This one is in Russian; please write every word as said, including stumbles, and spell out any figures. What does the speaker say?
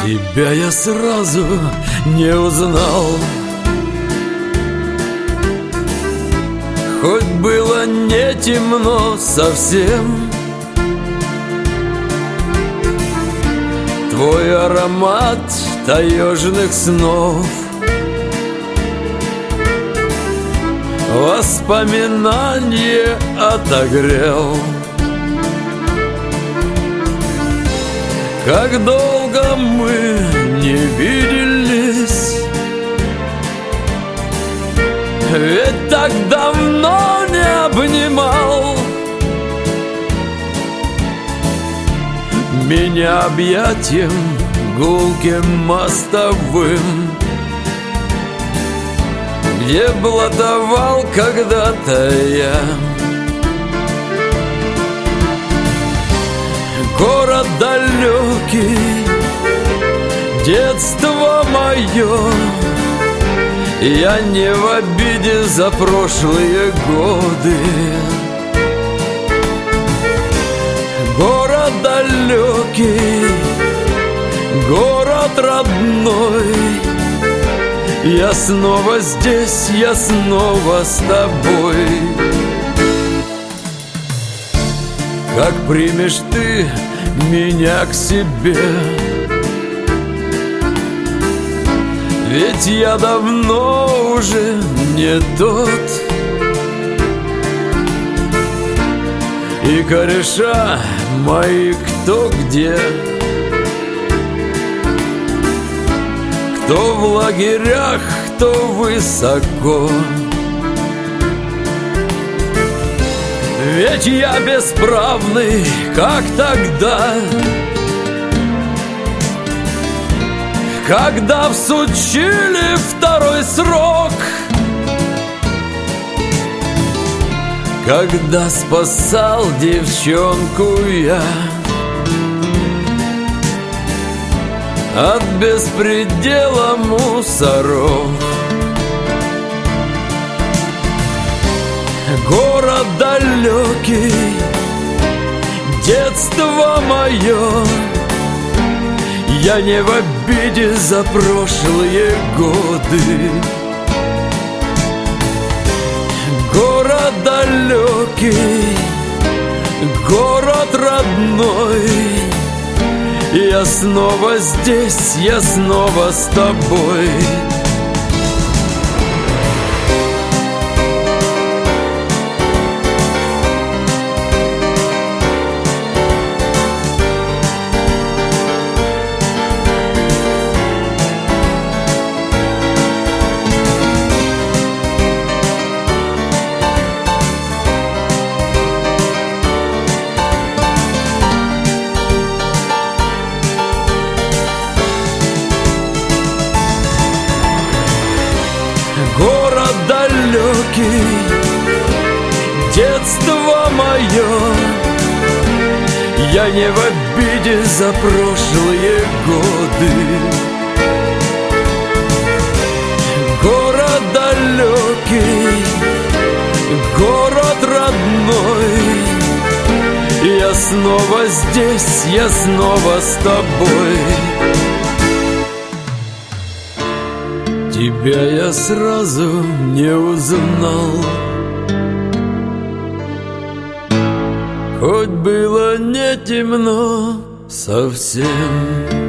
Тебя я сразу не узнал, хоть было не темно совсем. Твой аромат таежных снов воспоминания отогрел. Как долго мы не виделись, ведь так давно не обнимал. Меня объятием гулким мостовым, где блатовал когда-то я. Город далекий, детство мое, я не в обиде за прошлые годы. Город далекий, город родной, я снова здесь, я снова с тобой. Как примешь ты меня к себе? Ведь я давно уже не тот, и кореша мои кто где, кто в лагерях, кто высоко. Ведь я бесправный, как тогда, когда всучили второй срок, когда спасал девчонку я от беспредела мусоров. Город далекий, детство мое, я не в обиде за прошлые годы. Город далекий, город родной, я снова здесь, я снова с тобой. Город далекий, детство мое, я не в обиде за прошлые годы. Город далекий, город родной, я снова здесь, я снова с тобой. Тебя я сразу не узнал, хоть было не темно совсем.